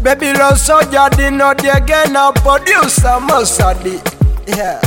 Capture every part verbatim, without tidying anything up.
Baby love soldier dino diege na producer Mosadi. Yeah.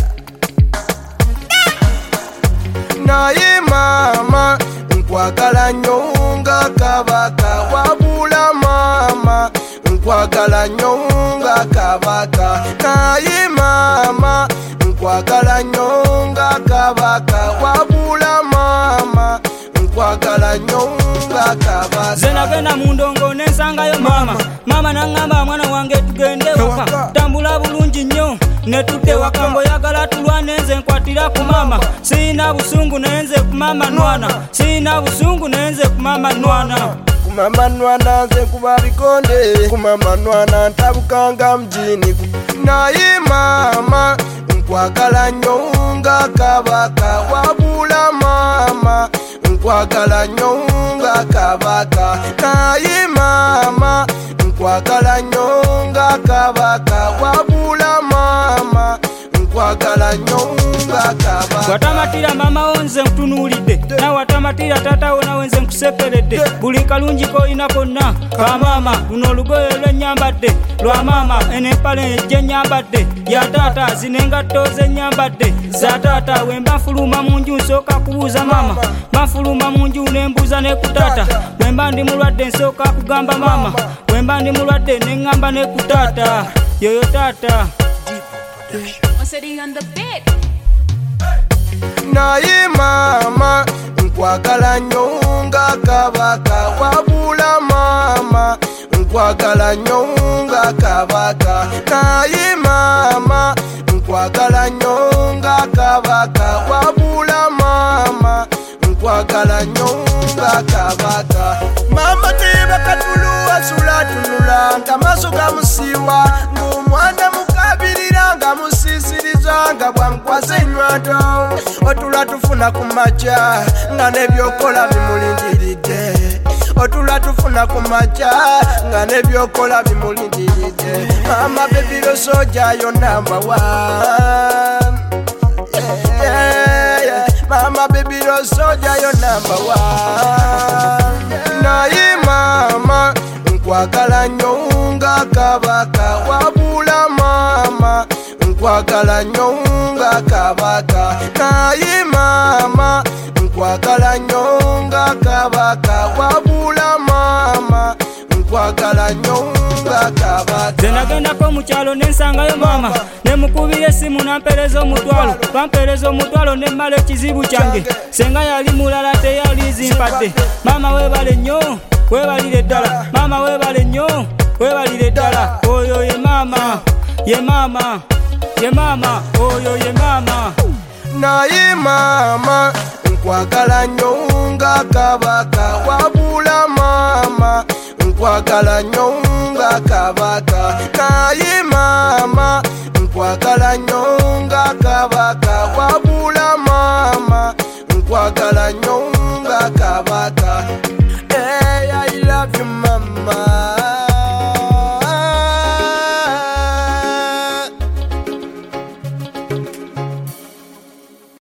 Naye mama nkwagala nyonga kabaka wabula mama nkwagala nyonga kabaka. Naye mama nkwagala nyonga kabaka wabula mama nkwagala nyonga kabaka. Zena gena mundongo nensangayo mama mama nangamba mwana wange tugende waka tambula bulungi nnyo netudde wakambo yagala tulwane nze nkwatira ku mama sina busungu nenze ku mama nwana sina busungu nenze ku mama nwana ku mama nwana nze kuba bikonde ku mama nwana ntabukanga mjini. Naye mama nkwagala nyonga kabaka wabula mama nkwagala nyonga kabaka. Naye mama nkwagala nyonga kabaka wabula mama nkwagala nyonga kabaka. watamatira mama onze nkutunulidde na watamatira tata wona wenze nkuseperedde buli kalungi koyina konna ka mama luno olugoye lwenyambadde lwa mama enempale ejje nyambadde ya tata zinengatto ze nyambadde za tata wemba nfuluma munju nsooka kubuuza mama banfuluma munju nembuuza ne ku tata wemba ndi mulwadde nsooka kugamba mama wemba ndi mulwadde neŋŋamba ne ku tata yoyo tata. Naye mama nkwagala nyonga kabaka wabula mama nkwagala nyonga kabaka. Naye mama nkwagala nyonga kabaka wabula mama nkwagala nyonga kabaka. Mama tiba katulu asula tunula nkamaso gamusiwa ng'omwana mukabirira nga musisiriza nga bwankwasa enywato otula tufuna ku maca nga nebyokola bimulindiridde otula tufuna ku maca nga nebyokola bimulindiridde. Mama baby lo soja yo number one. Yeah, yeah. Mama baby lo soja yo number one. Naye mama nkwagala nyonga kabaka wabula mama nkwagala nyonga kabaka. Naye mama nkwagala nyonga kabaka wabula mama nkwagala nyonga kabaka. Zenagendako mu kyalo nensangayo mama nemukubira essimu nampeereza omutwalo bampeereza omutwalo nemmala ekizibu kyange senga yali mulala teyali zimpadde. Mama weebale nnyo weebalire ddala mama weebale nnyo weebalire ddala. Oyo ye mama ye mama ye mama oyo ye mama. Naye mama nkwagala nyonga kabaka wabula mama nkwagala nyonga kabaka. Naye